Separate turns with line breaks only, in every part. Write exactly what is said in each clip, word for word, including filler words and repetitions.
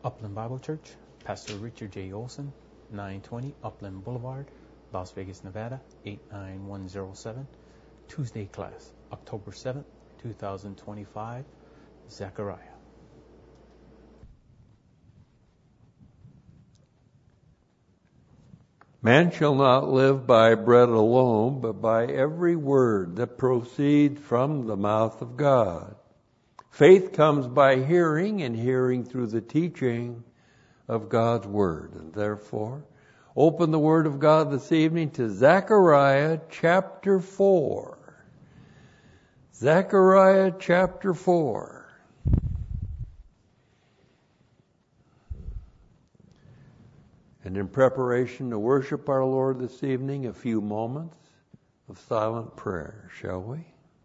Upland Bible Church, Pastor Richard J. Olson, nine twenty Upland Boulevard, Las Vegas, Nevada, eight nine one zero seven. Tuesday class, October seventh, twenty twenty-five, Zechariah.
Man shall not live by bread alone, but by every word that proceeds from the mouth of God. Faith comes by hearing, and hearing through the teaching of God's Word. And therefore, open the Word of God this evening to Zechariah chapter four. Zechariah chapter four. And in preparation to worship our Lord this evening, a few moments of silent prayer, shall we?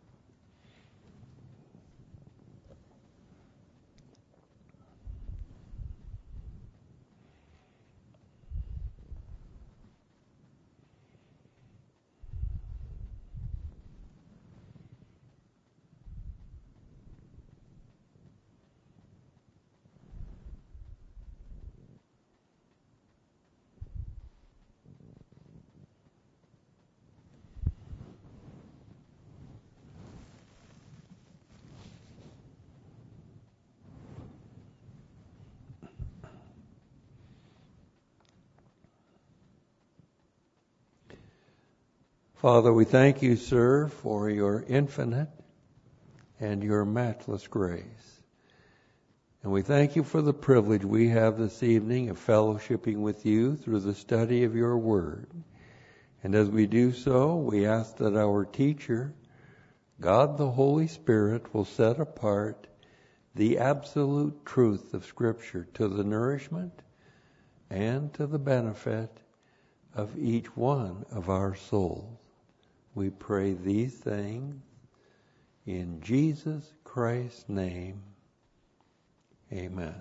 Father, we thank you, sir, for your infinite and your matchless grace. And we thank you for the privilege we have this evening of fellowshipping with you through the study of your word. And as we do so, we ask that our teacher, God the Holy Spirit, will set apart the absolute truth of Scripture to the nourishment and to the benefit of each one of our souls. We pray these things in Jesus Christ's name. Amen.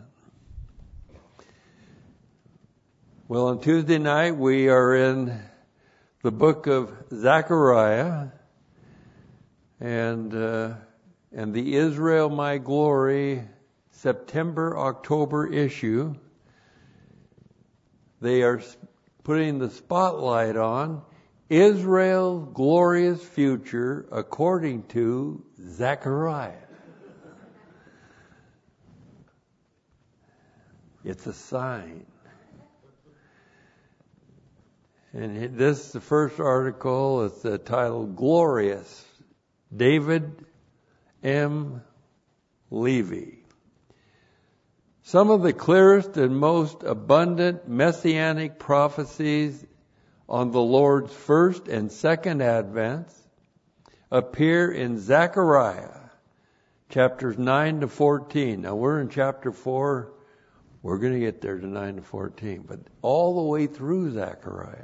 Well, on Tuesday night we are in the book of Zechariah, and uh, and the Israel My Glory September-October issue. They are putting the spotlight on Israel's glorious future according to Zechariah. It's a sign. And this is the first article. It's the title, Glorious, David M. Levy. Some of the clearest and most abundant messianic prophecies on the Lord's first and second advents appear in Zechariah, chapters nine to fourteen. Now we're in chapter four. We're going to get there to nine to fourteen, but all the way through Zechariah.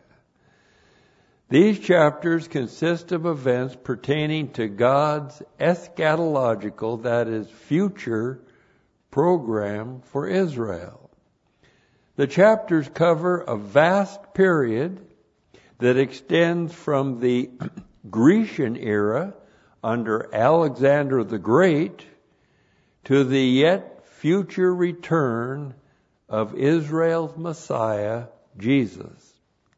These chapters consist of events pertaining to God's eschatological, that is, future program for Israel. The chapters cover a vast period that extends from the Grecian era under Alexander the Great to the yet future return of Israel's Messiah, Jesus.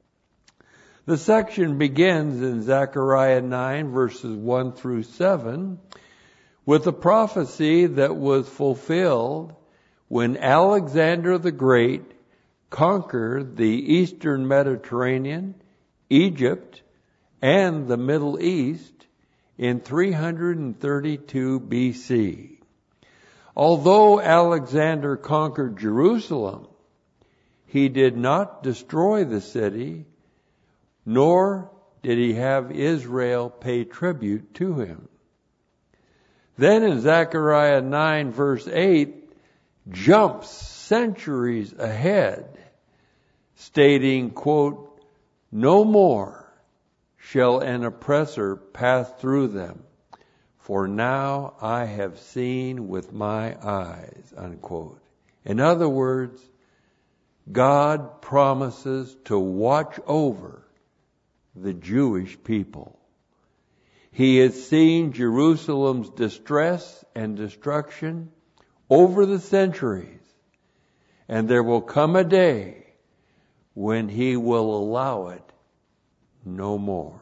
The section begins in Zechariah nine, verses one through seven, with a prophecy that was fulfilled when Alexander the Great conquered the eastern Mediterranean, Egypt, and the Middle East in three hundred thirty-two B C. Although Alexander conquered Jerusalem, he did not destroy the city, nor did he have Israel pay tribute to him. Then in Zechariah nine verse eight, jumps centuries ahead, stating, quote, "No more shall an oppressor pass through them, for now I have seen with my eyes," unquote. In other words, God promises to watch over the Jewish people. He has seen Jerusalem's distress and destruction over the centuries, and there will come a day when he will allow it no more.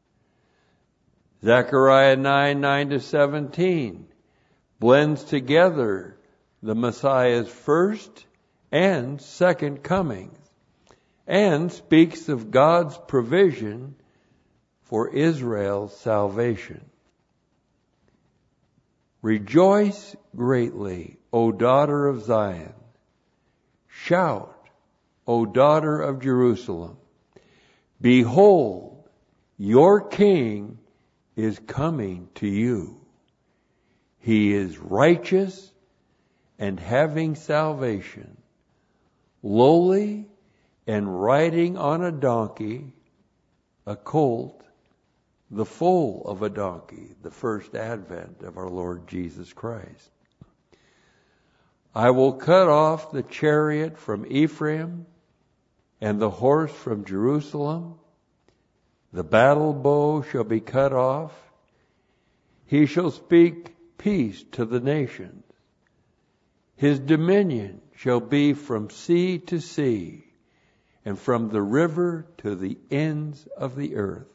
Zechariah nine, nine to seventeen blends together the Messiah's first and second comings, and speaks of God's provision for Israel's salvation. Rejoice greatly, O daughter of Zion. Shout, O daughter of Jerusalem. Behold, your king is coming to you. He is righteous and having salvation, lowly and riding on a donkey, a colt, the foal of a donkey, the first advent of our Lord Jesus Christ. I will cut off the chariot from Ephraim and the horse from Jerusalem. The battle bow shall be cut off. He shall speak peace to the nations. His dominion shall be from sea to sea, and from the river to the ends of the earth.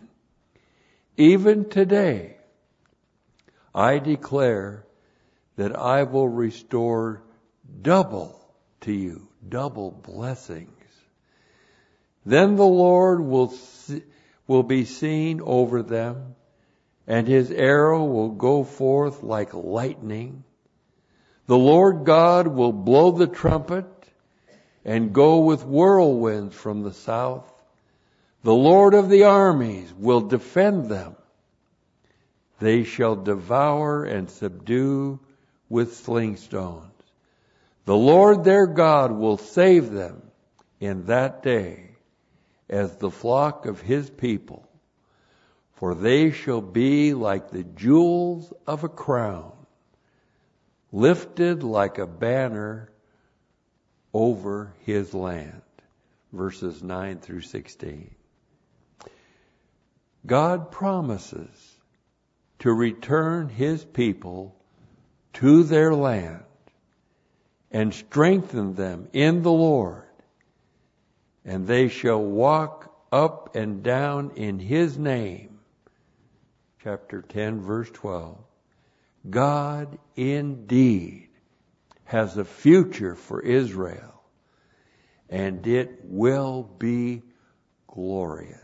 Even today, I declare that I will restore double to you, double blessings. Then the Lord will see, will be seen over them, and his arrow will go forth like lightning. The Lord God will blow the trumpet and go with whirlwinds from the south. The Lord of the armies will defend them. They shall devour and subdue with sling stones. The Lord their God will save them in that day as the flock of his people, for they shall be like the jewels of a crown, lifted like a banner over his land. Verses nine through sixteen. God promises to return his people to their land and strengthen them in the Lord, and they shall walk up and down in his name. Chapter ten, verse twelve. God indeed has a future for Israel, and it will be glorious.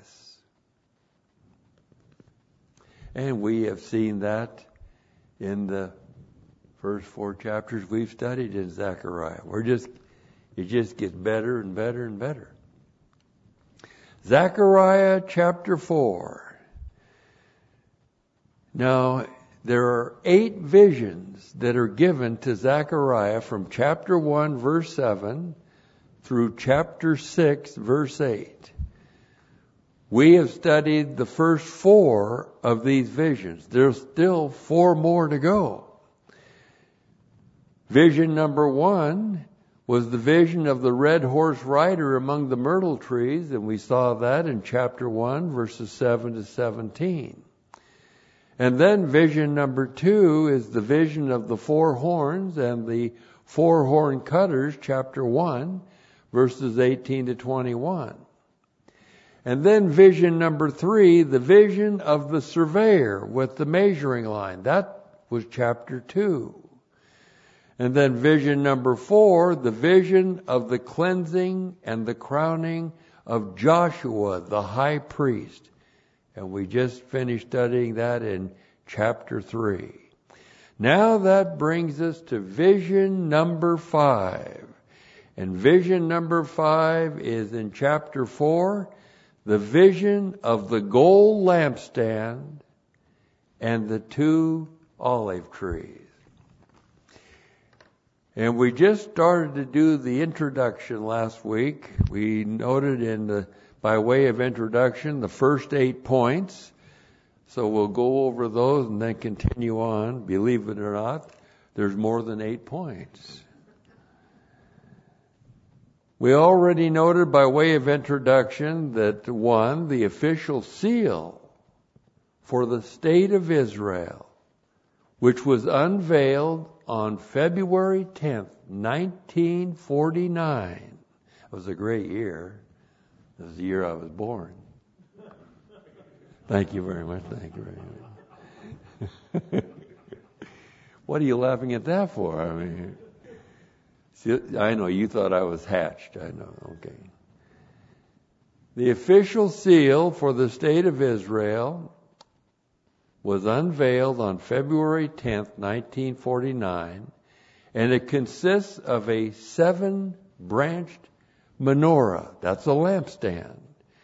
And we have seen that in the first four chapters we've studied in Zechariah. We're just, it just gets better and better and better. Zechariah chapter four. Now, there are eight visions that are given to Zechariah from chapter one, verse seven, through chapter six, verse eight. We have studied the first four of these visions. There's still four more to go. Vision number one was the vision of the red horse rider among the myrtle trees, and we saw that in chapter one, verses seven to seventeen. And then vision number two is the vision of the four horns and the four horn cutters, chapter one, verses eighteen to twenty-one. And then vision number three, the vision of the surveyor with the measuring line. That was chapter two. And then vision number four, the vision of the cleansing and the crowning of Joshua, the high priest. And we just finished studying that in chapter three. Now that brings us to vision number five. And vision number five is in chapter four, the vision of the gold lampstand and the two olive trees. And we just started to do the introduction last week. We noted in the, by way of introduction, the first eight points. So we'll go over those and then continue on. Believe it or not, there's more than eight points. We already noted by way of introduction that one, the official seal for the state of Israel, which was unveiled on February tenth, nineteen forty-nine. It was a great year. It was the year I was born. Thank you very much. Thank you very much. What are you laughing at that for? I mean, see, I know you thought I was hatched. I know. Okay. The official seal for the state of Israel was unveiled on February tenth, nineteen forty-nine, and it consists of a seven-branched menorah, that's a lampstand,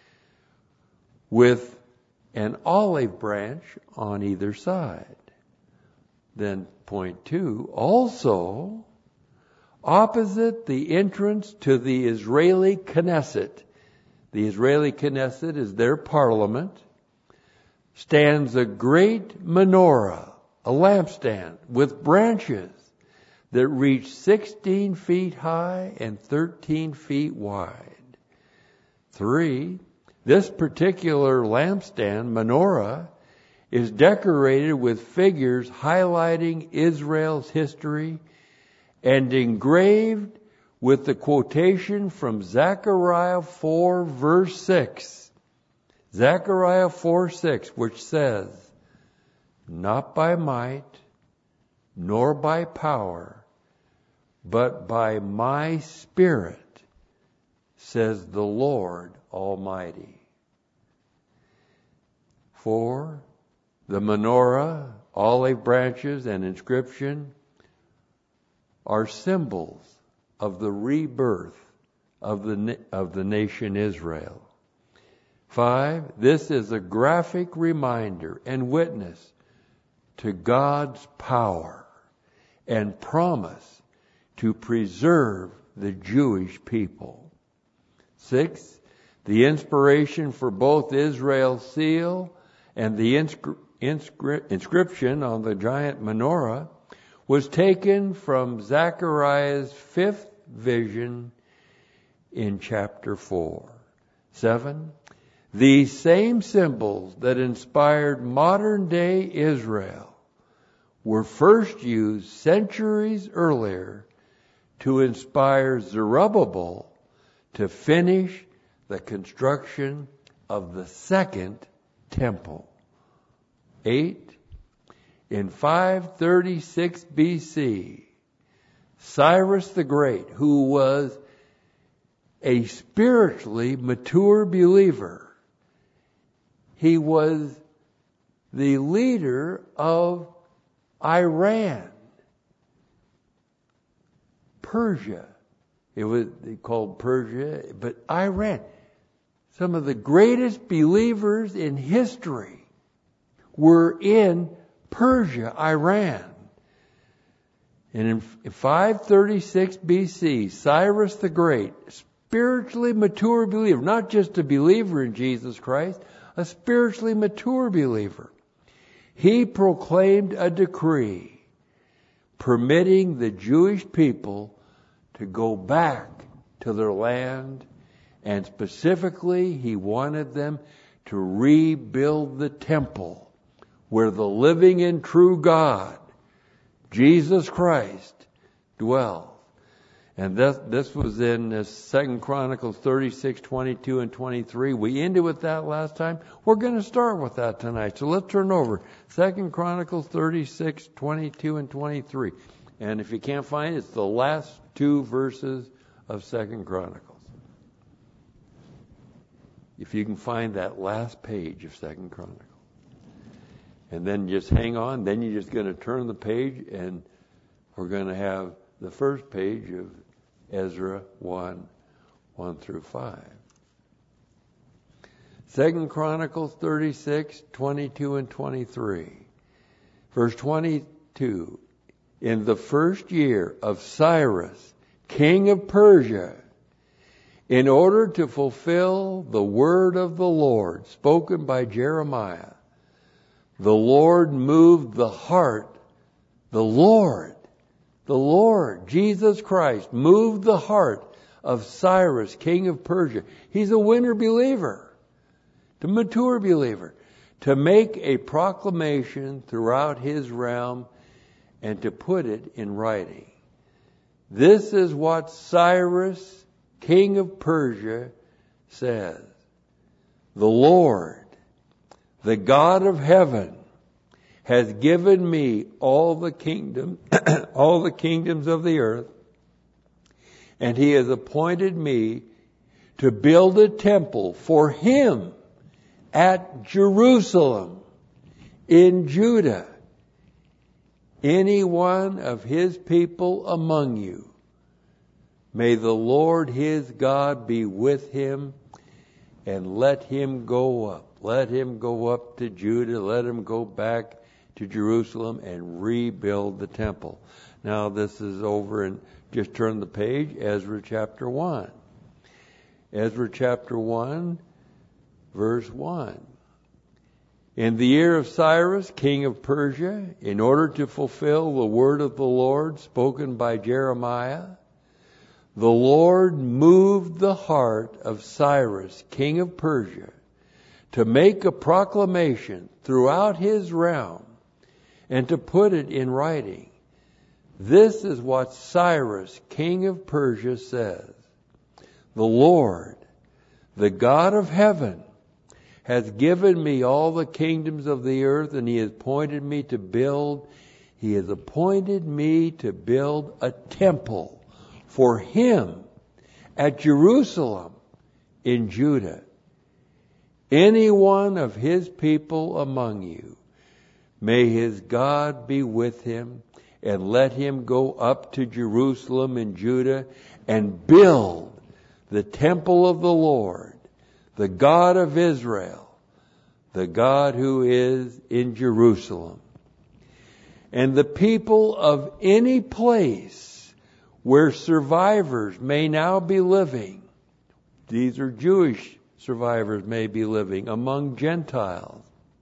with an olive branch on either side. Then point two, also opposite the entrance to the Israeli Knesset, the Israeli Knesset is their parliament, stands a great menorah, a lampstand with branches that reach sixteen feet high and thirteen feet wide. Three, this particular lampstand, menorah, is decorated with figures highlighting Israel's history and engraved with the quotation from Zechariah four, verse six. Zechariah four six, which says, "Not by might, nor by power, but by my Spirit, says the Lord Almighty." Four, the menorah, olive branches, and inscription are symbols of the rebirth of the, of the nation Israel. Five, this is a graphic reminder and witness to God's power and promise to preserve the Jewish people. Six, the inspiration for both Israel's seal and the inscri- inscri- inscription on the giant menorah was taken from Zechariah's fifth vision in chapter four. Seven, these same symbols that inspired modern day Israel were first used centuries earlier to inspire Zerubbabel to finish the construction of the second temple. Eight, in five thirty-six B C, Cyrus the Great, who was a spiritually mature believer, he was the leader of Iran, Persia. It was called Persia, but Iran. Some of the greatest believers in history were in Persia, Iran. And in five thirty-six B C, Cyrus the Great, spiritually mature believer, not just a believer in Jesus Christ, a spiritually mature believer, he proclaimed a decree permitting the Jewish people to go back to their land, and specifically he wanted them to rebuild the temple where the living and true God, Jesus Christ, dwells. And this, this was in Second Chronicles thirty-six, twenty-two, and twenty-three. We ended with that last time. We're going to start with that tonight. So let's turn over. Second Chronicles thirty-six, twenty-two, and twenty-three. And if you can't find it, it's the last two verses of Second Chronicles. If you can find that last page of Second Chronicles. And then just hang on. Then you're just going to turn the page, and we're going to have the first page of Ezra one, one through five. Second Chronicles thirty-six, twenty-two, and twenty-three. Verse twenty-two. In the first year of Cyrus, king of Persia, in order to fulfill the word of the Lord spoken by Jeremiah, the Lord moved the heart, the Lord, the Lord, Jesus Christ, moved the heart of Cyrus, king of Persia. He's a winter believer, a mature believer, to make a proclamation throughout his realm and to put it in writing. This is what Cyrus, king of Persia, says. The Lord, the God of heaven, has given me all the kingdom, all the kingdoms of the earth, and he has appointed me to build a temple for him at Jerusalem in Judah. Any one of his people among you, may the Lord his God be with him, and let him go up. Let him go up to Judah. Let him go back to Jerusalem and rebuild the temple. Now this is over, and just turn the page, Ezra chapter one. Ezra chapter one, verse one. In the year of Cyrus, king of Persia, in order to fulfill the word of the Lord spoken by Jeremiah, the Lord moved the heart of Cyrus, king of Persia, to make a proclamation throughout his realm and to put it in writing. This is what Cyrus, king of Persia, says. The Lord, the God of heaven, has given me all the kingdoms of the earth, and he has appointed me to build, he has appointed me to build a temple for him at Jerusalem in Judah. Any one of his people among you, may his God be with him, and let him go up to Jerusalem in Judah and build the temple of the Lord, the God of Israel, the God who is in Jerusalem. And the people of any place where survivors may now be living, these are Jewish survivors may be living among Gentiles,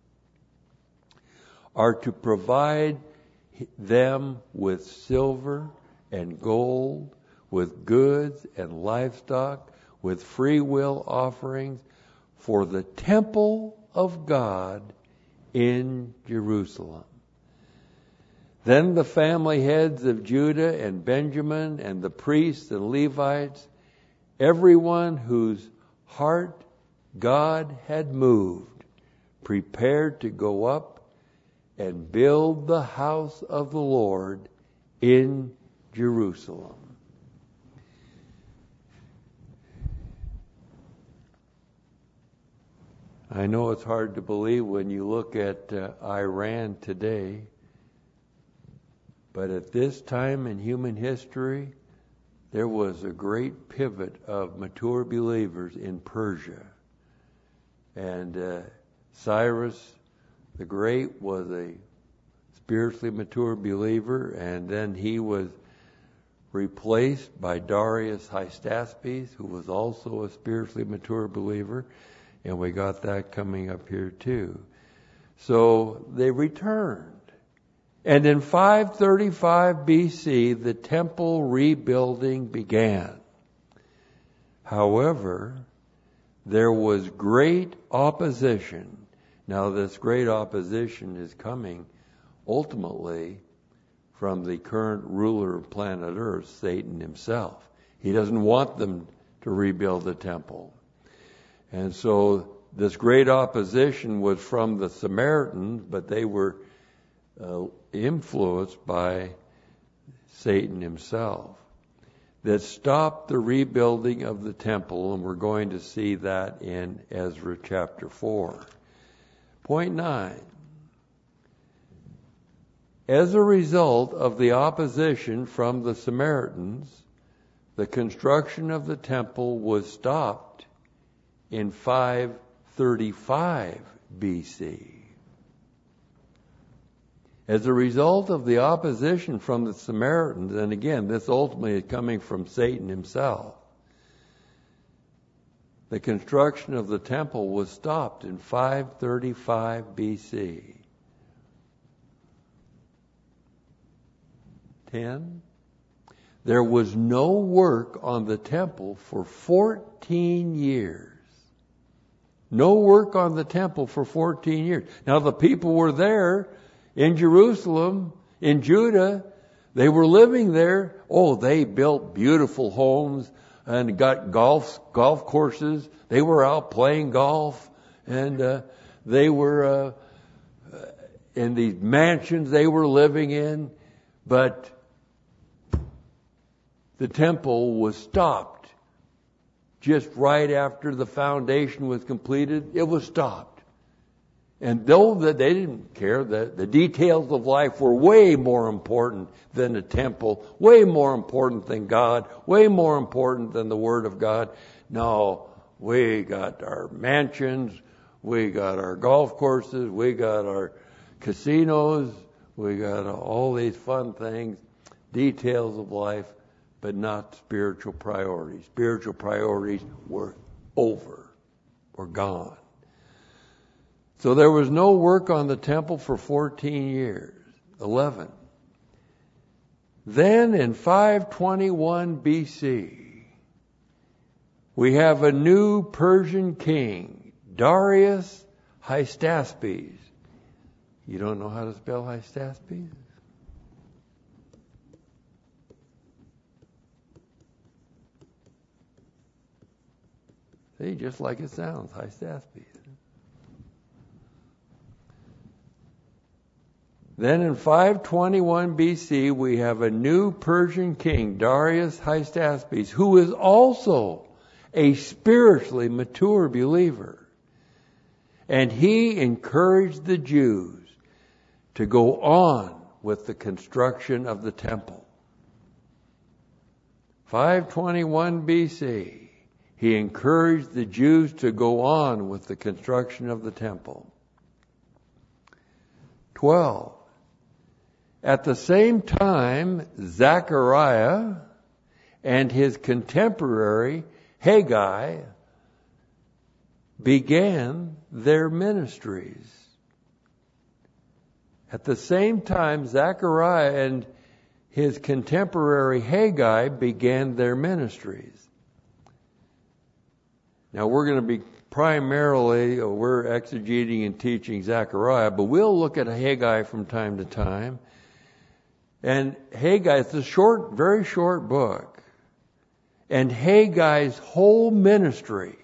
are to provide them with silver and gold, with goods and livestock, with free will offerings for the temple of God in Jerusalem. Then the family heads of Judah and Benjamin and the priests and Levites, everyone whose heart God had moved, prepared to go up and build the house of the Lord in Jerusalem. I know it's hard to believe when you look at uh, Iran today, but at this time in human history, there was a great pivot of mature believers in Persia. And uh, Cyrus the Great was a spiritually mature believer, and then he was replaced by Darius Hystaspes, who was also a spiritually mature believer. And we got that coming up here too. So they returned. And in five thirty-five B C, the temple rebuilding began. However, there was great opposition. Now this great opposition is coming ultimately from the current ruler of planet Earth, Satan himself. He doesn't want them to rebuild the temple. And so this great opposition was from the Samaritans, but they were uh, influenced by Satan himself, that stopped the rebuilding of the temple, and we're going to see that in Ezra chapter four. Point nine. As a result of the opposition from the Samaritans, the construction of the temple was stopped in five thirty-five B C. As a result of the opposition from the Samaritans, and again, this ultimately is coming from Satan himself, the construction of the temple was stopped in five thirty-five B C. ten. There was no work on the temple for fourteen years. No work on the temple for fourteen years. Now the people were there in Jerusalem In Judah, they were living there. Oh, they built beautiful homes and got golf golf courses. They were out playing golf, and uh, they were uh, in these mansions they were living in. But the temple was stopped just right after the foundation was completed. It was stopped. And though that they didn't care, the, the details of life were way more important than the temple, way more important than God, way more important than the Word of God. No, we got our mansions, we got our golf courses, we got our casinos, we got all these fun things, details of life, but not spiritual priorities. Spiritual priorities were over, were gone. So there was no work on the temple for fourteen years. eleven. Then in five twenty-one B C, we have a new Persian king, Darius Hystaspes. You don't know how to spell Hystaspes? See, just like it sounds, Hystaspes. Then in five twenty-one B C, we have a new Persian king, Darius Hystaspes, who is also a spiritually mature believer. And he encouraged the Jews to go on with the construction of the temple. five twenty-one B C, he encouraged the Jews to go on with the construction of the temple. twelve. At the same time, Zechariah and his contemporary Haggai began their ministries. At the same time, Zechariah and his contemporary Haggai began their ministries. Now we're going to be primarily, we're exegeting and teaching Zechariah, but we'll look at Haggai from time to time. And Haggai, it's a short, very short book. And Haggai's whole ministry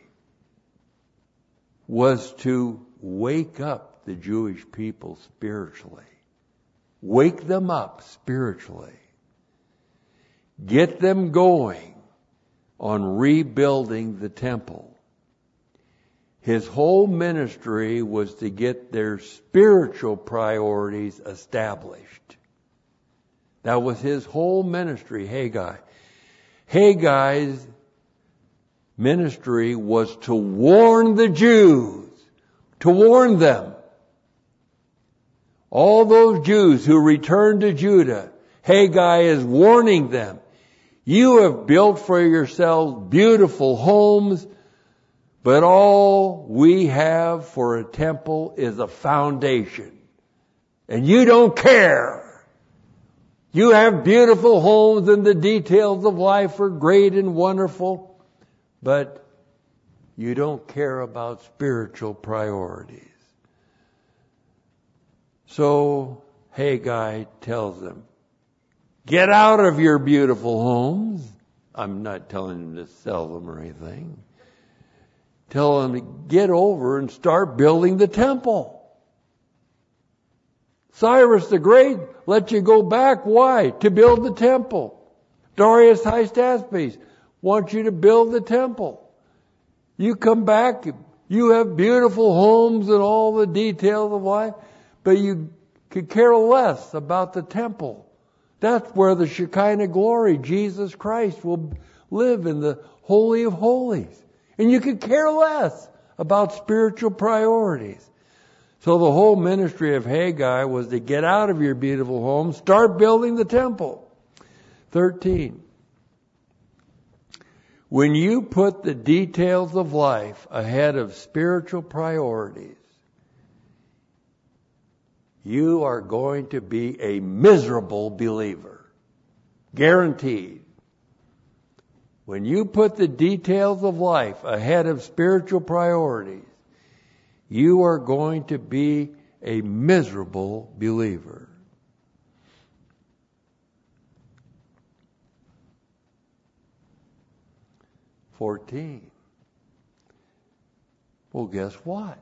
was to wake up the Jewish people spiritually. Wake them up spiritually. Get them going on rebuilding the temple. His whole ministry was to get their spiritual priorities established. That was his whole ministry, Haggai. Haggai's ministry was to warn the Jews, to warn them. All those Jews who returned to Judah, Haggai is warning them. You have built for yourselves beautiful homes, but all we have for a temple is a foundation. And you don't care. You have beautiful homes and the details of life are great and wonderful, but you don't care about spiritual priorities. So Haggai tells them, get out of your beautiful homes. I'm not telling them to sell them or anything. Tell them to get over and start building the temple. Cyrus the Great let you go back. Why? To build the temple. Darius Hystaspes wants you to build the temple. You come back, you have beautiful homes and all the details of life, but you could care less about the temple. That's where the Shekinah glory, Jesus Christ, will live in the Holy of Holies. And you could care less about spiritual priorities. So the whole ministry of Haggai was to get out of your beautiful home, start building the temple. thirteen. When you put the details of life ahead of spiritual priorities, you are going to be a miserable believer. Guaranteed. When you put the details of life ahead of spiritual priorities, you are going to be a miserable believer. fourteen. Well, guess what?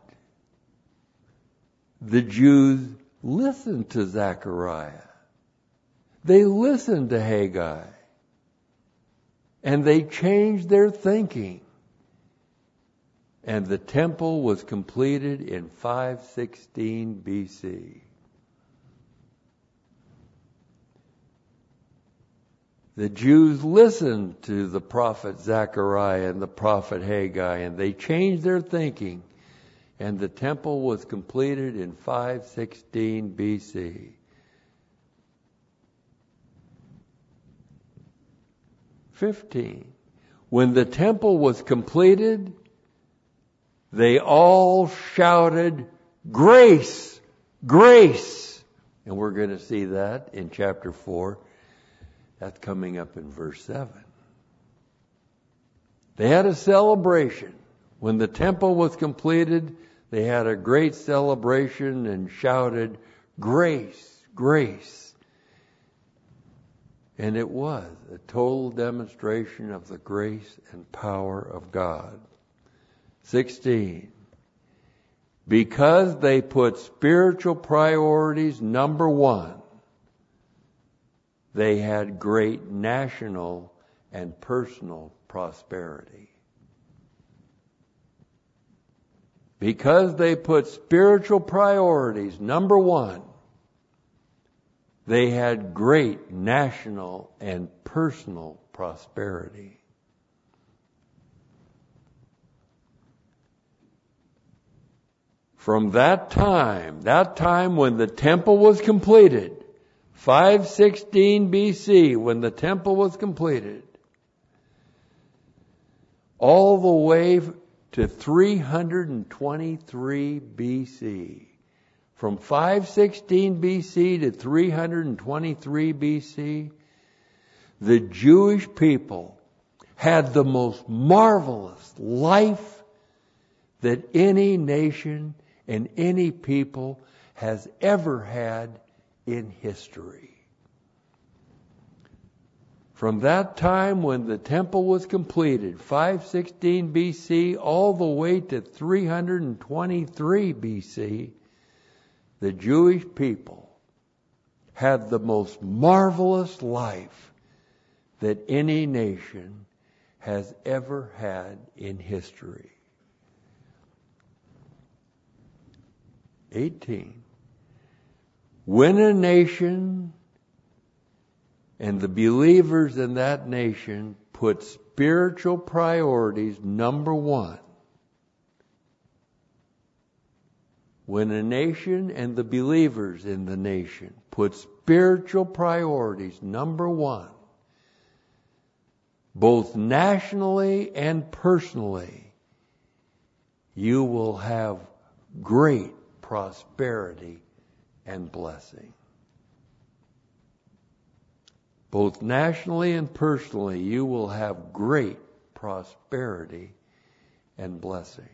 The Jews listened to Zechariah. They listened to Haggai. And they changed their thinking. And the temple was completed in five sixteen B C. The Jews listened to the prophet Zechariah and the prophet Haggai, and they changed their thinking. And the temple was completed in five sixteen B C. fifteen. When the temple was completed, they all shouted, "Grace! Grace!" And we're going to see that in chapter four. That's coming up in verse seven. They had a celebration. When the temple was completed, they had a great celebration and shouted, "Grace! Grace!" And it was a total demonstration of the grace and power of God. sixteen. Because they put spiritual priorities number one, they had great national and personal prosperity. Because they put spiritual priorities number one, they had great national and personal prosperity. From that time, that time when the temple was completed, five sixteen B C, when the temple was completed, all the way to three hundred twenty-three B C, from five sixteen B C to three hundred twenty-three B C, the Jewish people had the most marvelous life that any nation and any people has ever had in history. From that time when the temple was completed, five sixteen B C, all the way to three hundred twenty-three B C, the Jewish people had the most marvelous life that any nation has ever had in history. eighteen. When a nation and the believers in that nation put spiritual priorities number one, when a nation and the believers in the nation put spiritual priorities number one, both nationally and personally, you will have great prosperity and blessing. Both nationally and personally, you will have great prosperity and blessing.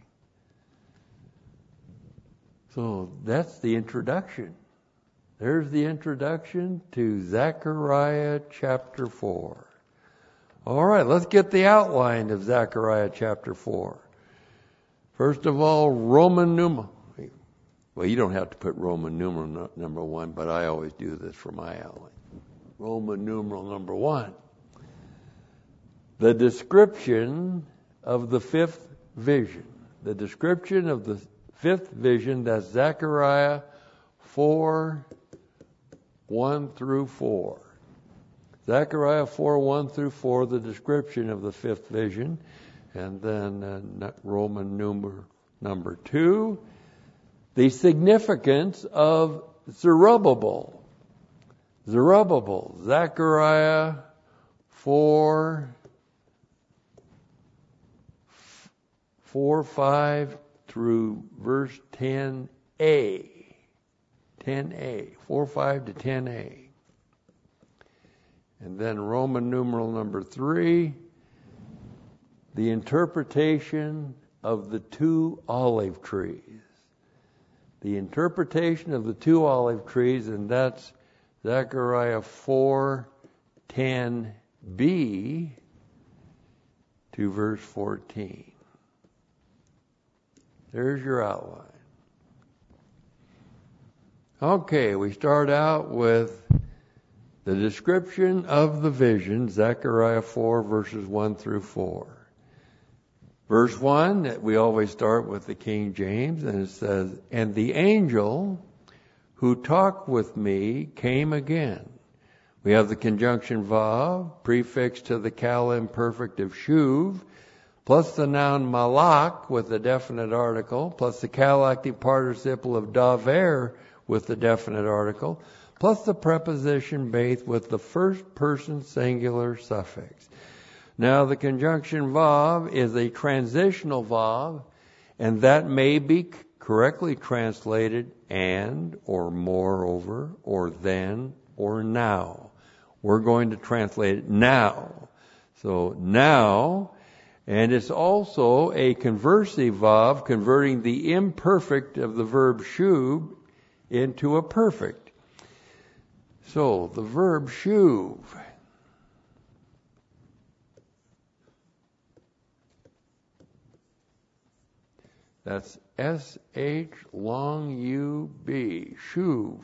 So that's the introduction. There's the introduction to Zechariah chapter four. All right, let's get the outline of Zechariah chapter four. First of all, Roman numeral. Well, you don't have to put Roman numeral number one, but I always do this for my outline. Roman numeral number one. The description of the fifth vision. The description of the fifth vision, that's Zechariah four, one through four. Zechariah four, one through four, the description of the fifth vision. And then uh, Roman numeral number two, the significance of Zerubbabel. Zerubbabel, Zechariah four, four, five through verse ten A. ten A, four, five to ten A. And then Roman numeral number three, the interpretation of the two olive trees. The interpretation of the two olive trees, and that's Zechariah four, ten B. to verse fourteen. There's your outline. Okay, we start out with the description of the vision, Zechariah four, verses one through four. Verse one, we always start with the King James, and it says, "And the angel who talked with me came again." We have the conjunction vav, prefixed to the kal imperfect of shuv, plus the noun malak with the definite article, plus the kal active participle of daver with the definite article, plus the preposition beth with the first person singular suffix. Now the conjunction vav is a transitional vav, and that may be correctly translated and, or moreover, or then, or now. We're going to translate it now. So now, and it's also a conversive vav, converting the imperfect of the verb shuv into a perfect. So the verb shuv. That's S H long U B, shuv.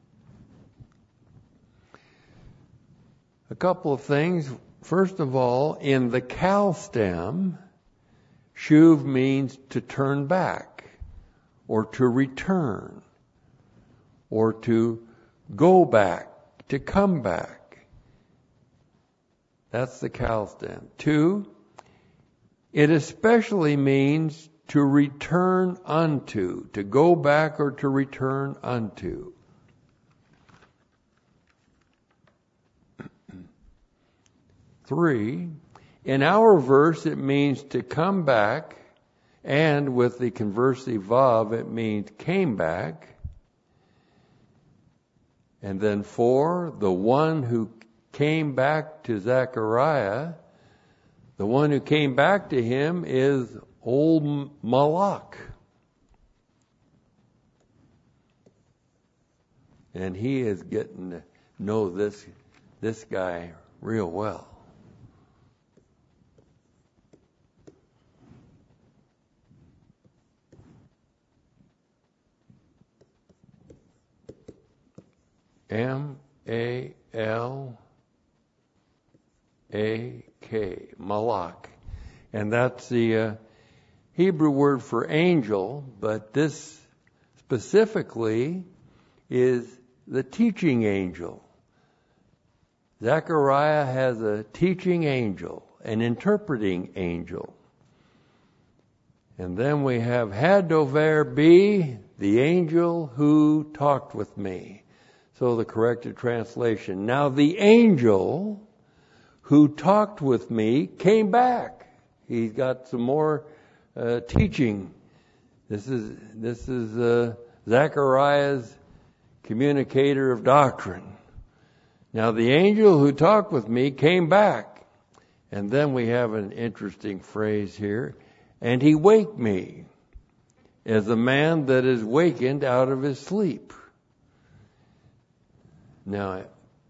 A couple of things. First of all, in the kal stem, shuv means to turn back, or to return, or to go back, to come back. That's the kal stem. Two, it especially means to return unto, to go back or to return unto. Three, in our verse it means to come back, and with the conversive vav it means came back. And then four, the one who came back to Zechariah, the one who came back to him is old Malak. And he is getting to know this, this guy real well. M A L A K, Malak. And that's the uh, Hebrew word for angel, but this specifically is the teaching angel. Zechariah has a teaching angel, an interpreting angel. And then we have Hadover be, the angel who talked with me. So the corrected translation. Now the angel who talked with me came back. He's got some more uh, teaching. This is this is uh, Zechariah's communicator of doctrine. Now the angel who talked with me came back. And then we have an interesting phrase here. And he waked me as a man that is wakened out of his sleep. Now,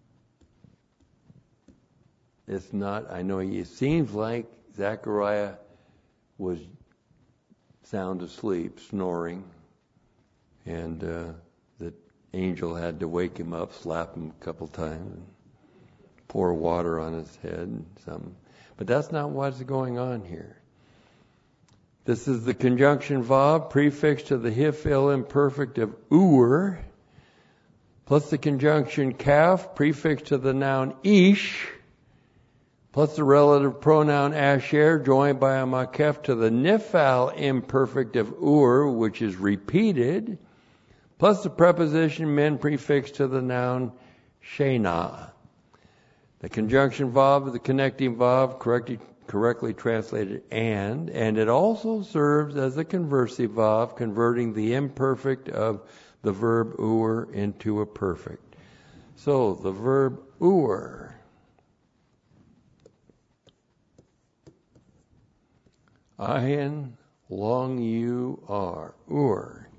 it's not, I know it seems like Zechariah was sound asleep, snoring, and uh, the angel had to wake him up, slap him a couple times, and pour water on his head and something. But that's not what's going on here. This is the conjunction vav, prefixed to the hifil imperfect of ur, plus the conjunction kaf, prefixed to the noun ish, plus the relative pronoun asher, joined by a makef to the nifal imperfect of ur, which is repeated, plus the preposition min, prefixed to the noun shena. The conjunction vav, the connecting vav, correctly, correctly translated and, and it also serves as a conversive vav, converting the imperfect of the verb ur into a perfect. So the verb ur. Ayin long you are. Ur.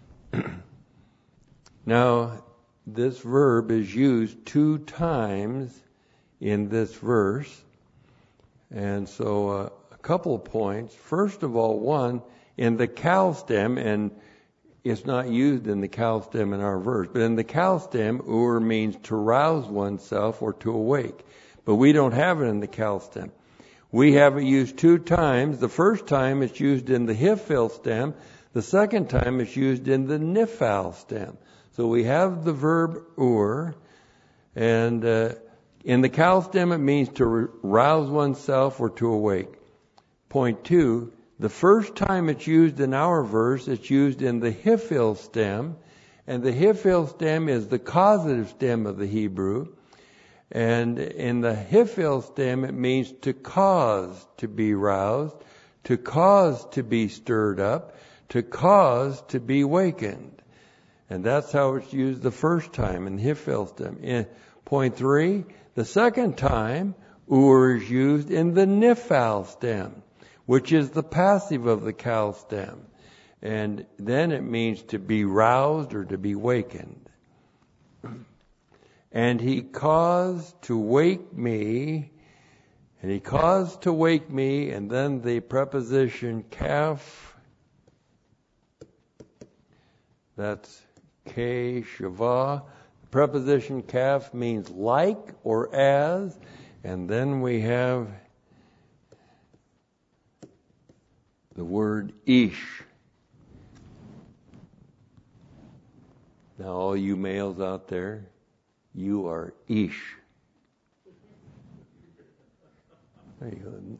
Now, this verb is used two times in this verse. And so uh, a couple of points. First of all, one, in the Qal stem, and it's not used in the Qal stem in our verse, but in the Qal stem, ur means to rouse oneself or to awake. But we don't have it in the Qal stem. We have it used two times. The first time it's used in the Hifil stem. The second time it's used in the Nifal stem. So we have the verb ur, and uh, in the Qal stem it means to rouse oneself or to awake. Point two, the first time it's used in our verse, it's used in the Hifil stem, and the Hifil stem is the causative stem of the Hebrew. And in the Hifil stem, it means to cause to be roused, to cause to be stirred up, to cause to be wakened. And that's how it's used the first time in the Hifil stem. In point three, the second time, ur is used in the Nifal stem, which is the passive of the Qal stem. And then it means to be roused or to be wakened. And he caused to wake me, and he caused to wake me, and then the preposition kaf, that's ke shava. Preposition kaf means like or as, and then we have the word ish. Now all you males out there, you are ish. There you go.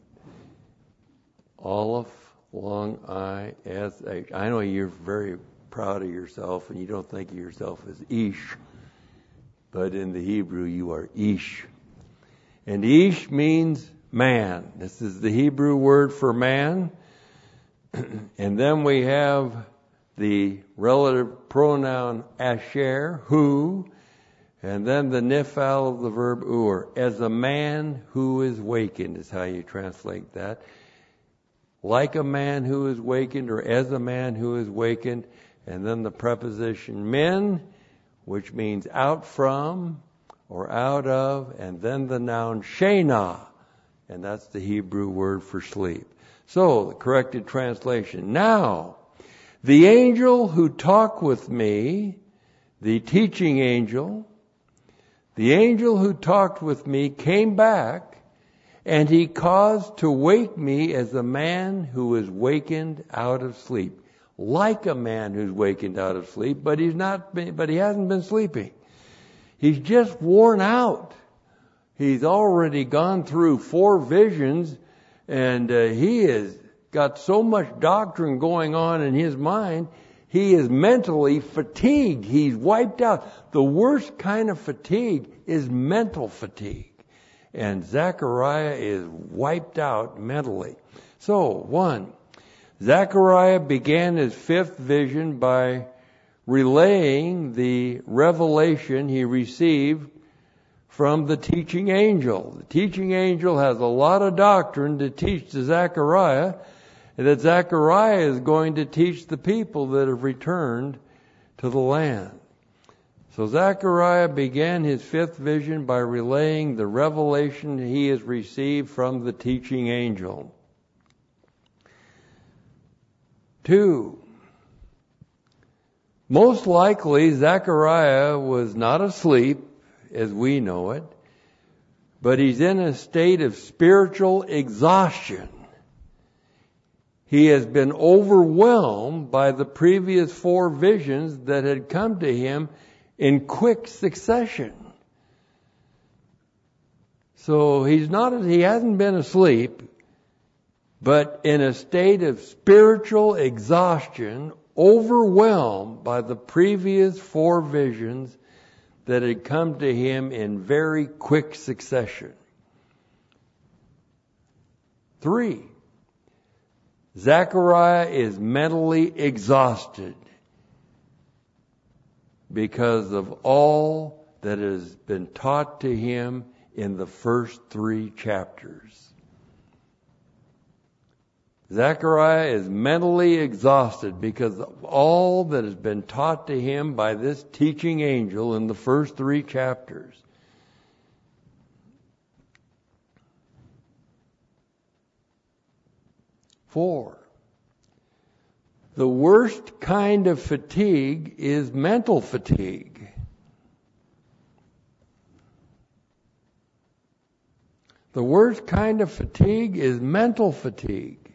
Aleph, long I, S, H. I know you're very proud of yourself and you don't think of yourself as ish. But in the Hebrew, you are ish. And ish means man. This is the Hebrew word for man. And then we have the relative pronoun asher, who, and then the nifal of the verb ur. As a man who is wakened is how you translate that. Like a man who is wakened, or as a man who is wakened. And then the preposition min, which means out from or out of. And then the noun shena, and that's the Hebrew word for sleep. So, the corrected translation. Now, the angel who talked with me, the teaching angel, the angel who talked with me came back, and he caused to wake me as a man who is wakened out of sleep. Like a man who's wakened out of sleep, but he's not been, but he hasn't been sleeping. He's just worn out. He's already gone through four visions, and uh, he has got so much doctrine going on in his mind, he is mentally fatigued. He's wiped out. The worst kind of fatigue is mental fatigue. And Zechariah is wiped out mentally. So, one, Zechariah began his fifth vision by relaying the revelation he received from the teaching angel. The teaching angel has a lot of doctrine to teach to Zechariah, and that Zechariah is going to teach the people that have returned to the land. So Zechariah began his fifth vision by relaying the revelation he has received from the teaching angel. Two, most likely Zechariah was not asleep as we know it, but he's in a state of spiritual exhaustion. He has been overwhelmed by the previous four visions that had come to him in quick succession. So he's not, he hasn't been asleep, but in a state of spiritual exhaustion, overwhelmed by the previous four visions that had come to him in very quick succession. Three, Zechariah is mentally exhausted because of all that has been taught to him in the first three chapters. Zechariah is mentally exhausted because of all that has been taught to him by this teaching angel in the first three chapters. Four. The worst kind of fatigue is mental fatigue. The worst kind of fatigue is mental fatigue.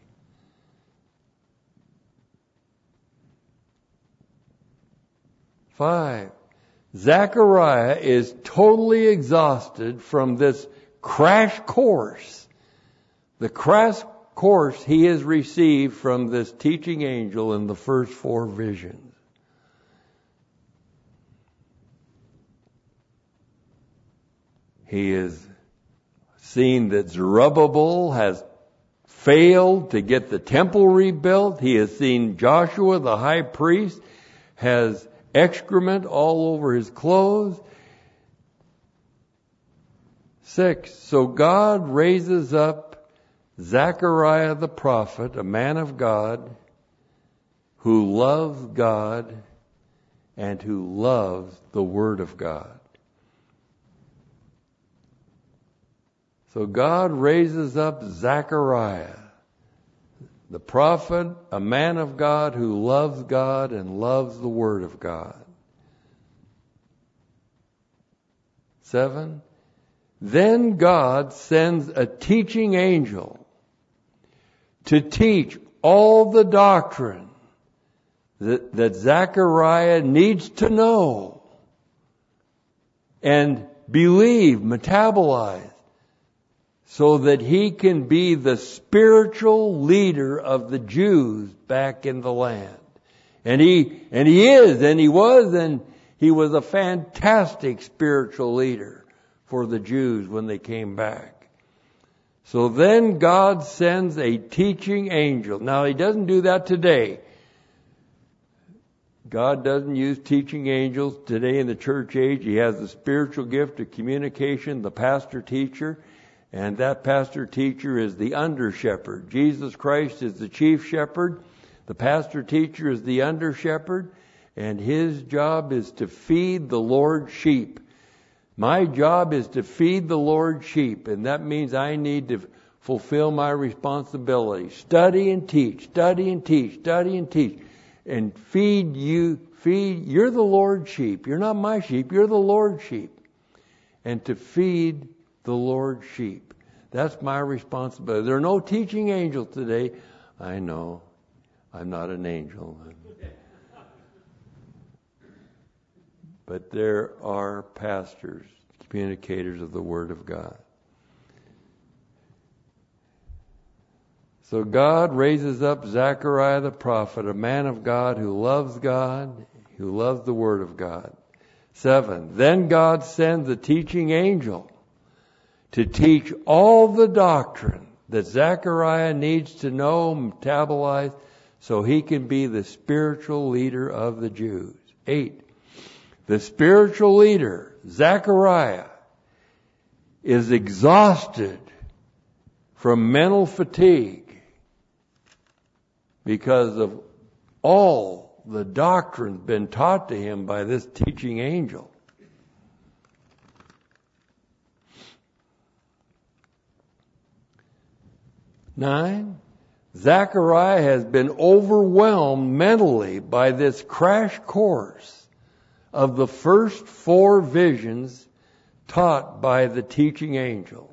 Five. Zechariah is totally exhausted from this crash course. The crash course he has received from this teaching angel in the first four visions. He has seen that Zerubbabel has failed to get the temple rebuilt. He has seen Joshua, the high priest, has excrement all over his clothes. Six, so God raises up Zechariah the prophet, a man of God, who loves God and who loves the Word of God. So God raises up Zechariah, the prophet, a man of God who loves God and loves the Word of God. Seven, then God sends a teaching angel to teach all the doctrine that, that Zechariah needs to know and believe, metabolize, so that he can be the spiritual leader of the Jews back in the land. And he, and he is, and he was, and he was a fantastic spiritual leader for the Jews when they came back. So then God sends a teaching angel. Now he doesn't do that today. God doesn't use teaching angels today in the church age. He has the spiritual gift of communication, the pastor teacher. And that pastor teacher is the under shepherd. Jesus Christ is the chief shepherd. The pastor teacher is the under shepherd. And his job is to feed the Lord's sheep. My job is to feed the Lord's sheep. And that means I need to fulfill my responsibility. Study and teach, study and teach, study and teach. And feed you, feed, you're the Lord's sheep. You're not my sheep, you're the Lord's sheep. And to feed the Lord's sheep. That's my responsibility. There are no teaching angels today. I know. I'm not an angel. But there are pastors, communicators of the Word of God. So God raises up Zechariah the prophet, a man of God who loves God, who loves the Word of God. Seven, then God sends a teaching angel to teach all the doctrine that Zechariah needs to know, metabolize, so he can be the spiritual leader of the Jews. Eight, the spiritual leader, Zechariah, is exhausted from mental fatigue because of all the doctrine been taught to him by this teaching angel. Nine, Zechariah has been overwhelmed mentally by this crash course of the first four visions taught by the teaching angel.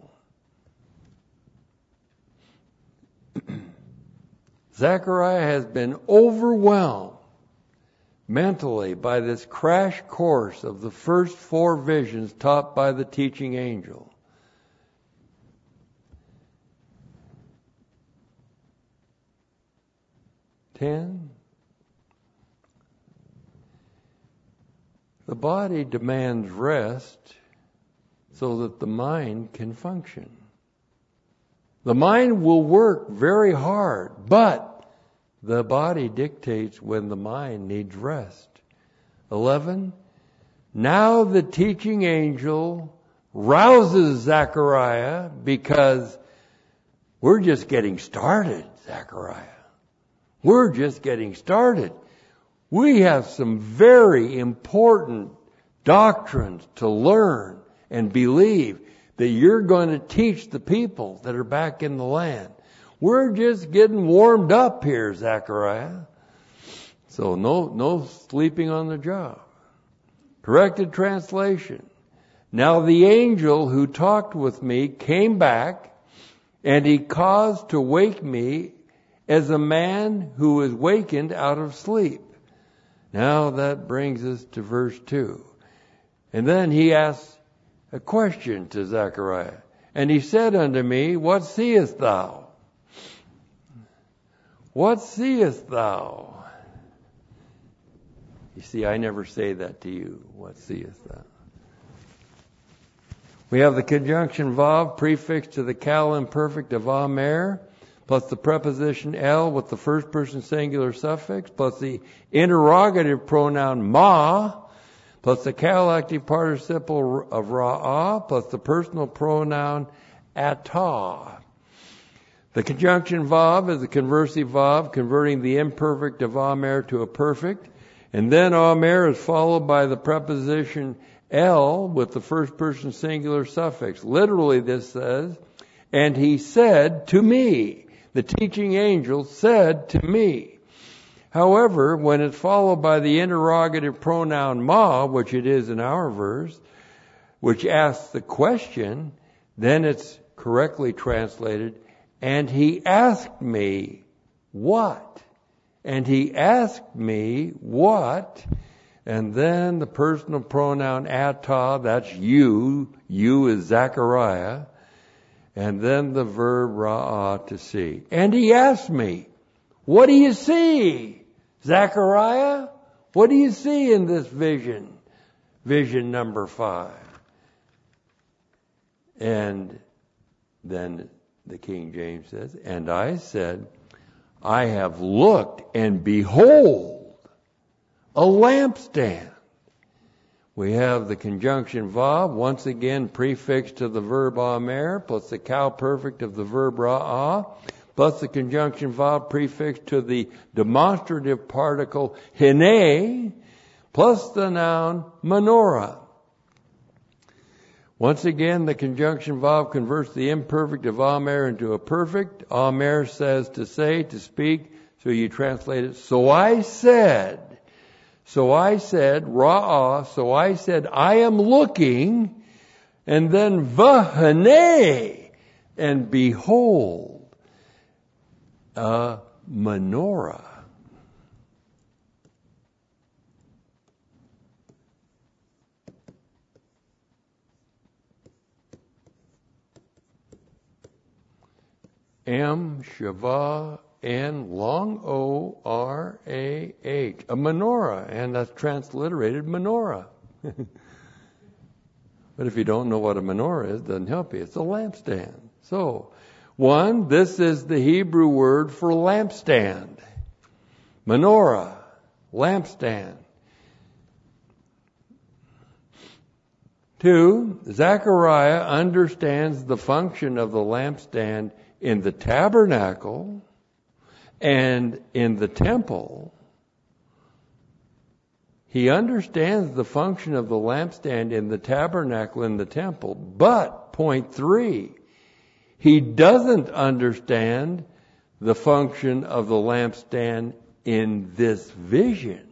Zechariah has been overwhelmed mentally by this crash course of the first four visions taught by the teaching angel. Ten, the body demands rest so that the mind can function. The mind will work very hard, but the body dictates when the mind needs rest. Eleven, now the teaching angel rouses Zechariah because we're just getting started, Zechariah. We're just getting started. We have some very important doctrines to learn and believe that you're going to teach the people that are back in the land. We're just getting warmed up here, Zechariah. So no, no sleeping on the job. Corrected translation. Now the angel who talked with me came back, and he caused to wake me as a man who is wakened out of sleep. Now that brings us to verse two. And then he asks a question to Zechariah. And he said unto me, What seest thou? What seest thou? You see, I never say that to you. What seest thou? We have the conjunction vav prefixed to the cal imperfect of amer, plus the preposition el with the first person singular suffix, plus the interrogative pronoun ma, plus the cal active participle of ra'ah, plus the personal pronoun atah. The conjunction vav is a conversive vav, converting the imperfect of amer to a perfect, and then amer is followed by the preposition el with the first person singular suffix. Literally this says, and he said to me. The teaching angel said to me. However, when it's followed by the interrogative pronoun ma, which it is in our verse, which asks the question, then it's correctly translated, and he asked me what? And he asked me what? And then the personal pronoun atah, that's you. You is Zechariah. And then the verb ra'ah, to see. And he asked me, what do you see, Zechariah? What do you see in this vision? Vision number five. And then the King James says, and I said, I have looked, and behold, a lampstand. We have the conjunction vav, once again prefixed to the verb amer, plus the cal perfect of the verb ra'ah, plus the conjunction vav prefixed to the demonstrative particle hine, plus the noun menorah. Once again, the conjunction vav converts the imperfect of amer into a perfect. Amer says to say, to speak, so you translate it, so I said, So I said, ra'ah, so I said, I am looking, and then v'haneh, and behold, a menorah. M, Shavah, N, long O, R, A, H. A menorah, and that's transliterated menorah. But if you don't know what a menorah is, it doesn't help you. It's a lampstand. So, one, this is the Hebrew word for lampstand. Menorah, lampstand. Two, Zechariah understands the function of the lampstand in the tabernacle and in the temple. He understands the function of the lampstand in the tabernacle and the temple. But, point three, he doesn't understand the function of the lampstand in this vision.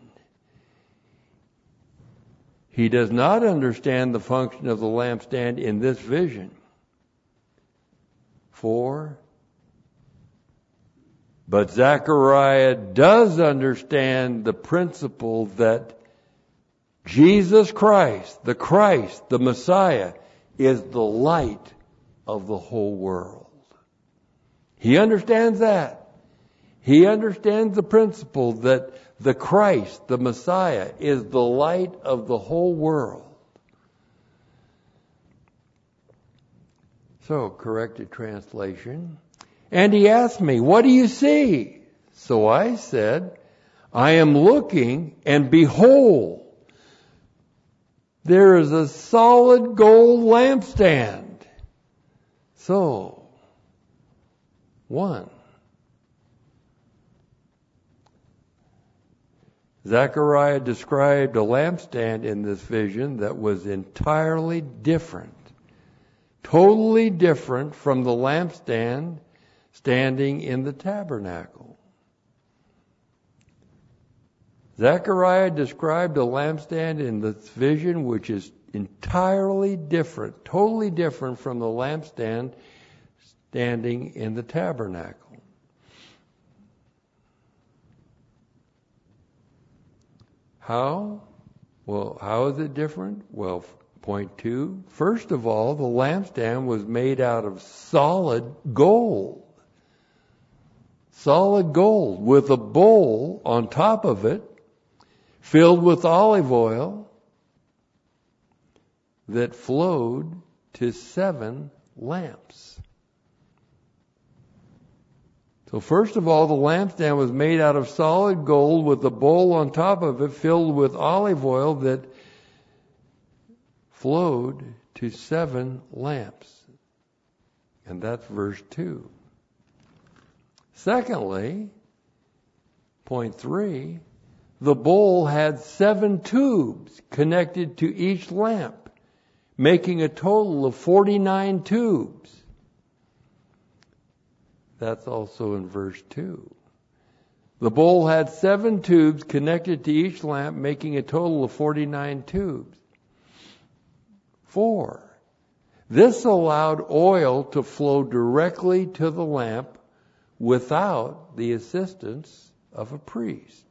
He does not understand the function of the lampstand in this vision. Four, but Zechariah does understand the principle that Jesus Christ, the Christ, the Messiah, is the light of the whole world. He understands that. He understands the principle that the Christ, the Messiah, is the light of the whole world. So, corrected translation. And he asked me, what do you see? So I said, I am looking, and behold, there is a solid gold lampstand. So, one, Zechariah described a lampstand in this vision that was entirely different, totally different from the lampstand standing in the tabernacle. Zechariah described a lampstand in the vision which is entirely different, totally different from the lampstand standing in the tabernacle. How? Well, how is it different? Well, point two, first of all, the lampstand was made out of solid gold. Solid gold with a bowl on top of it filled with olive oil that flowed to seven lamps. So first of all, the lampstand was made out of solid gold with a bowl on top of it filled with olive oil that flowed to seven lamps. And that's verse two. Secondly, point three, the bowl had seven tubes connected to each lamp, making a total of forty-nine tubes. That's also in verse two. The bowl had seven tubes connected to each lamp, making a total of forty-nine tubes. Four. This allowed oil to flow directly to the lamp without the assistance of a priest.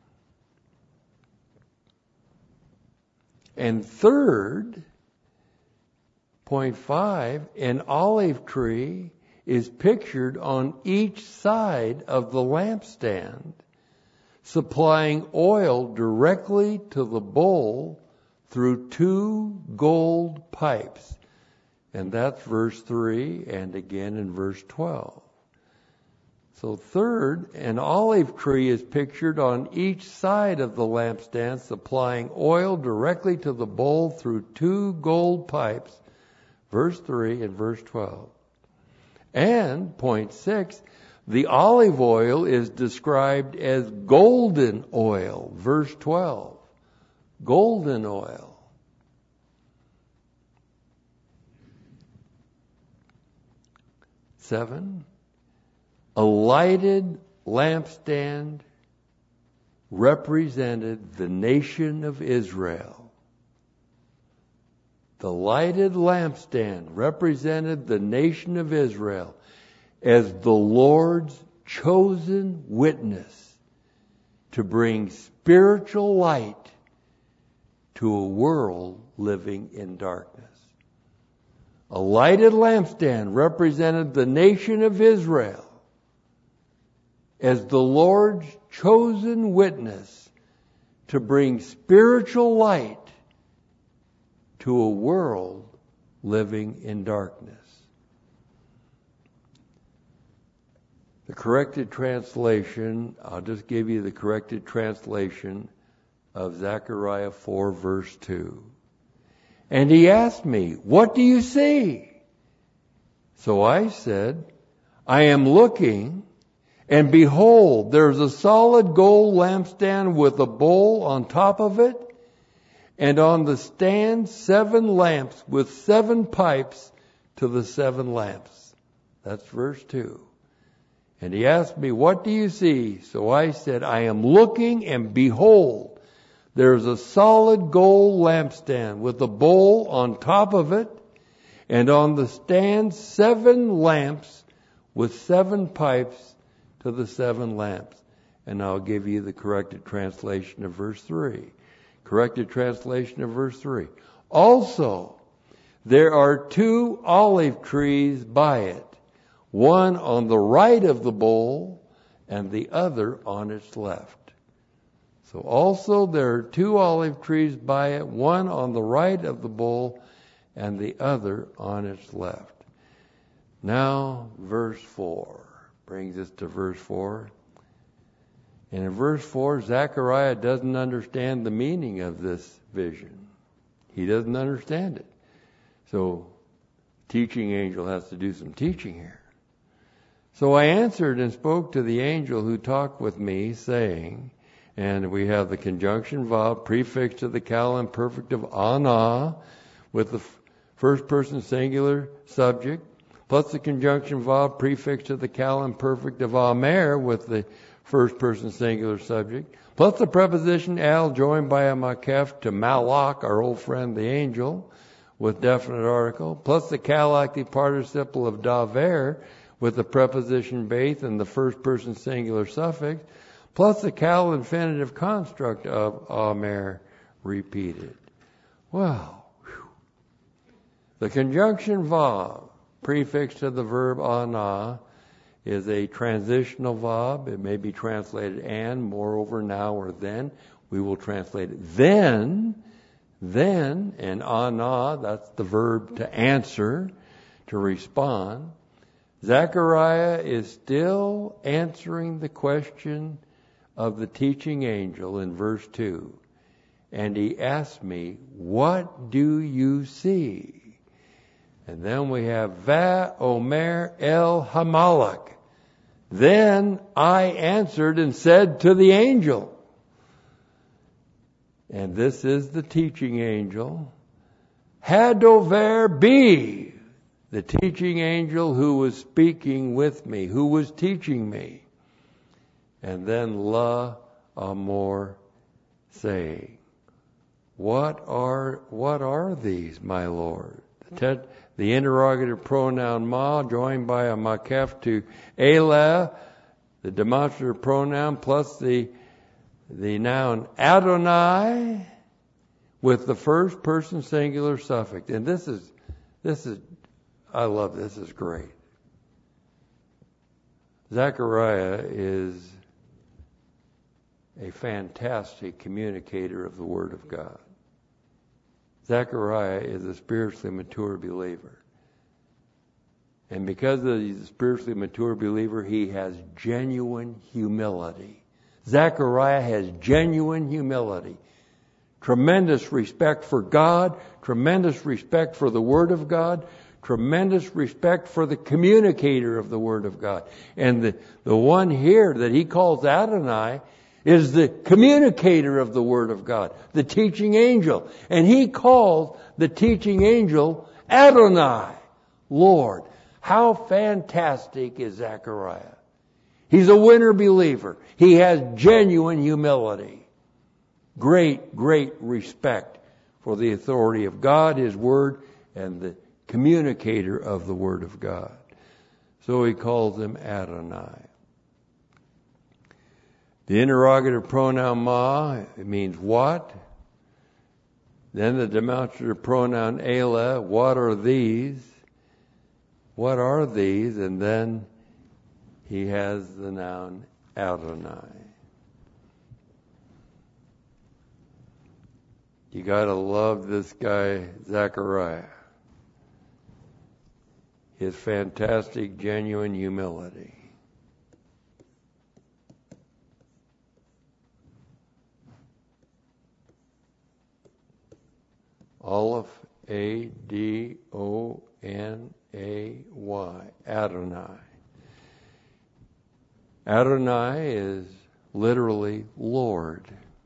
And third, point five, an olive tree is pictured on each side of the lampstand, supplying oil directly to the bowl through two gold pipes. And that's verse three and again in verse twelve. So third, an olive tree is pictured on each side of the lampstand, supplying oil directly to the bowl through two gold pipes, verse three and verse twelve. And, point six, the olive oil is described as golden oil, verse twelve. Golden oil. Seven, a lighted lampstand represented the nation of Israel. The lighted lampstand represented the nation of Israel as the Lord's chosen witness to bring spiritual light to a world living in darkness. A lighted lampstand represented the nation of Israel as the Lord's chosen witness to bring spiritual light to a world living in darkness. The corrected translation, I'll just give you the corrected translation of Zechariah four verse two. And he asked me, "What do you see?" So I said, "I am looking, and behold, there's a solid gold lampstand with a bowl on top of it, and on the stand seven lamps with seven pipes to the seven lamps." That's verse two. And he asked me, "What do you see?" So I said, "I am looking, and behold, there's a solid gold lampstand with a bowl on top of it, and on the stand seven lamps with seven pipes to the seven lamps." And I'll give you the corrected translation of verse three. Corrected translation of verse three. Also, there are two olive trees by it, one on the right of the bowl and the other on its left. So also there are two olive trees by it, one on the right of the bowl and the other on its left. Now, verse four brings us to verse four. And in verse four, Zechariah doesn't understand the meaning of this vision. He doesn't understand it. So, teaching angel has to do some teaching here. So I answered and spoke to the angel who talked with me, saying, and we have the conjunction vowel prefixed to the cal imperfect of ana with the first person singular subject. plus the conjunction vav prefix to the cal imperfect of amer with the first person singular subject, plus the preposition al joined by a makef to malak, our old friend the angel, with definite article, plus the cal active participle of daver with the preposition beth and the first person singular suffix, plus the cal infinitive construct of amer repeated. Well, whew. The conjunction vav, prefix to the verb ana, is a transitional verb. It may be translated and, moreover, now, or then. We will translate it then, then, and ana, that's the verb to answer, to respond. Zechariah is still answering the question of the teaching angel in verse two. And he asked me, what do you see? And then we have Va Omer El Hamalak. Then I answered and said to the angel. And this is the teaching angel. Hadover be, the teaching angel who was speaking with me, who was teaching me. And then La Amor saying, What are what are these, my Lord? The, tet, the interrogative pronoun ma joined by a makef to elah, the demonstrative pronoun plus the the noun Adonai with the first person singular suffix. And this is this is I love this. This is great. Zechariah is a fantastic communicator of the Word of God. Zechariah is a spiritually mature believer. And because he's a spiritually mature believer, he has genuine humility. Zechariah has genuine humility. Tremendous respect for God, tremendous respect for the Word of God, tremendous respect for the communicator of the Word of God. And the, the one here that he calls Adonai is the communicator of the Word of God, the teaching angel. And he calls the teaching angel Adonai, Lord. How fantastic is Zechariah? He's a winner believer. He has genuine humility. Great, great respect for the authority of God, His Word, and the communicator of the Word of God. So he calls him Adonai. The interrogative pronoun ma, it means what? Then the demonstrative pronoun elah, what are these? What are these? And then he has the noun Adonai. You gotta love this guy, Zechariah. His fantastic, genuine humility. Aleph, A D O N A Y, Adonai. Adonai is literally Lord.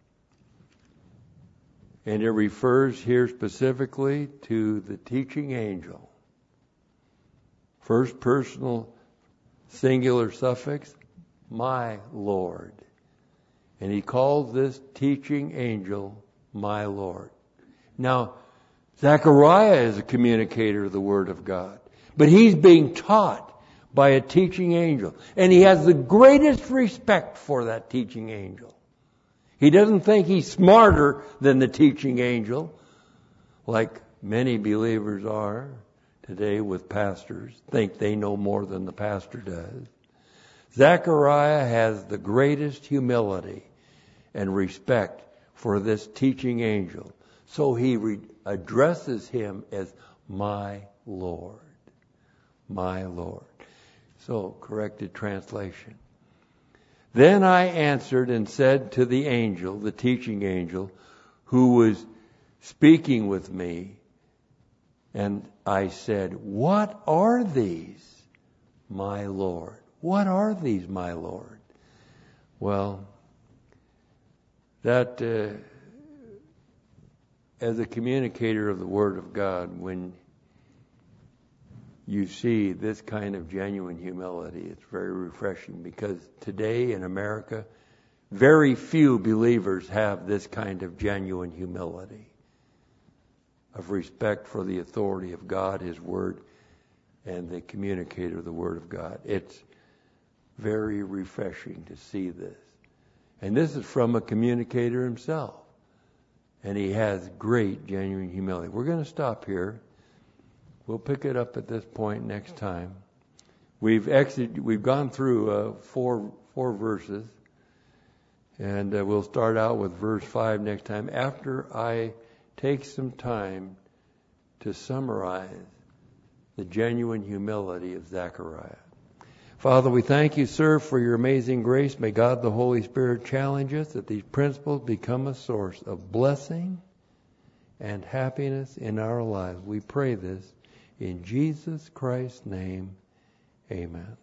And it refers here specifically to the teaching angel. First personal singular suffix, my Lord. And he calls this teaching angel my Lord. Now, Zechariah is a communicator of the Word of God. But he's being taught by a teaching angel. And he has the greatest respect for that teaching angel. He doesn't think he's smarter than the teaching angel, like many believers are today with pastors, think they know more than the pastor does. Zechariah has the greatest humility and respect for this teaching angel. So he re- addresses him as my Lord. My Lord. So, corrected translation. Then I answered and said to the angel, the teaching angel, who was speaking with me, and I said, what are these, my Lord? What are these, my Lord? Well, that uh, as a communicator of the Word of God, when you see this kind of genuine humility. It's very refreshing, because today in America, very few believers have this kind of genuine humility, of respect for the authority of God, His Word, and the communicator of the Word of God. It's very refreshing to see this. And this is from a communicator himself. And he has great genuine humility. We're going to stop here. We'll pick it up at this point next time. We've exited, we've gone through uh, four four verses, and uh, we'll start out with verse five next time, after I take some time to summarize the genuine humility of Zechariah. Father, we thank you, sir, for your amazing grace. May God the Holy Spirit challenge us that these principles become a source of blessing and happiness in our lives. We pray this in Jesus Christ's name. Amen.